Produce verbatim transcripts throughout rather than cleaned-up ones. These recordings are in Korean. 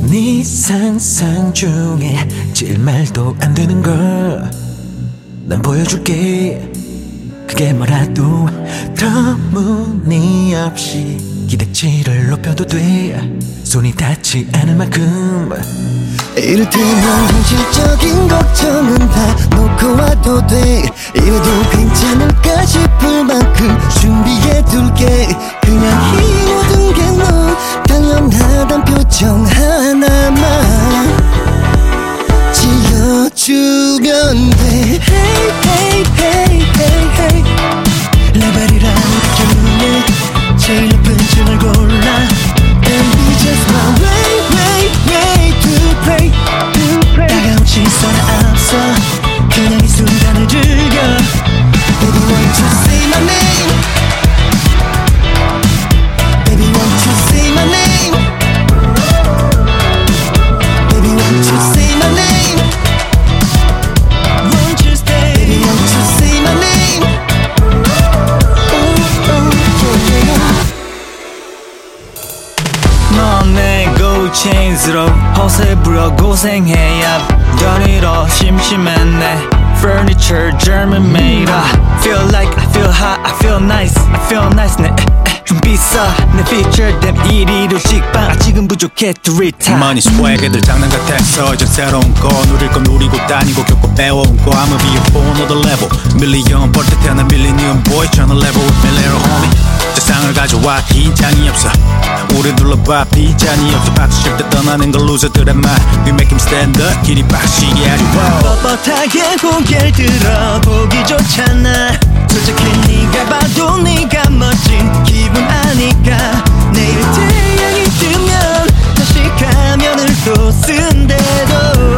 네 상상 중에 제일 말도 안 되는 걸 난 보여줄게. 그게 뭐라도 터무니없이 기대치를 높여도 돼. 손이 닿지 않을 만큼. 이를테면 현실적인 걱정은 다 놓고 와도 돼. 이래도 괜찮을까 싶을 만큼 준비해둘게. 그냥 이 모든 게 넌 당연하단 표정 하나만 지어주면 돼. Hey hey hey hey hey 레벨이라는 그 중에 제일 높은 층을 골라. And be just my way way way to play. 다가온 시선에 앞서 그냥 이 순간을 즐겨. Baby won't you say my name. Baby won't you say my name. Baby won't you say my name. Won't you stay. Baby won't you say my name. Oh oh yeah yeah. 넌 내 고체인스러워 허세 부려 고생해야 덜 잃어 심심했네. Furniture German made. I feel like I feel hot I feel nice I feel nice 내 좀 비싸 내 feature됨 이리로 직방. 아 지금 부족해 to retire. Money swag 애들 장난 같았어. 이젠 새로운 거 누릴 거 누리고 다니고 겪고 배워온 거 I'ma be a whole nother level. 밀리언 벌 때 태어난 밀리니엄 boy tryna level with me little homie. 세상을 가져와 긴장이 없어. 우리 둘러봐 비장이 없어. 박수 칠 때 떠나는 걸 loser들의 말. We make him stand up 길이 박시게 아주 뻣뻣하게 고개를 들어 보기 좋잖아. 솔직히 네가 봐도 네가 멋진 기분 아니까. 내일 태양이 뜨면 다시 가면을 또 쓴대도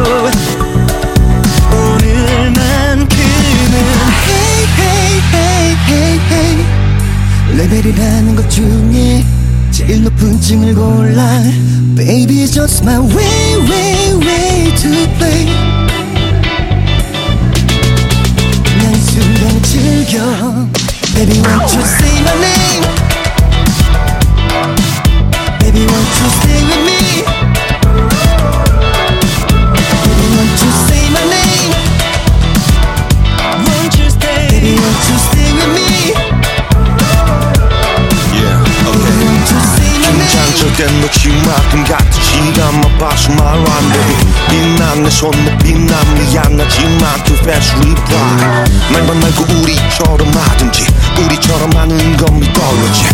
오늘만큼은 Hey hey hey hey hey 레벨이라는 것 중에 제일 높은 층을 골라. Baby it's just my way way way to play. 그냥 이 순간을 즐겨. Baby won't you say my name. Baby won't you stay with me. Baby won't you say my name. Won't you stay. Baby won't you stay with me. 긴장될 땐 놓지 마. 금 같은 시간만 봐서 말로 안 돼. 빛난 내 손에 빛난 미안하지만 too fast reply. 말만 말고 우리처럼 하든지 우리처럼 하는 건 믿어야지.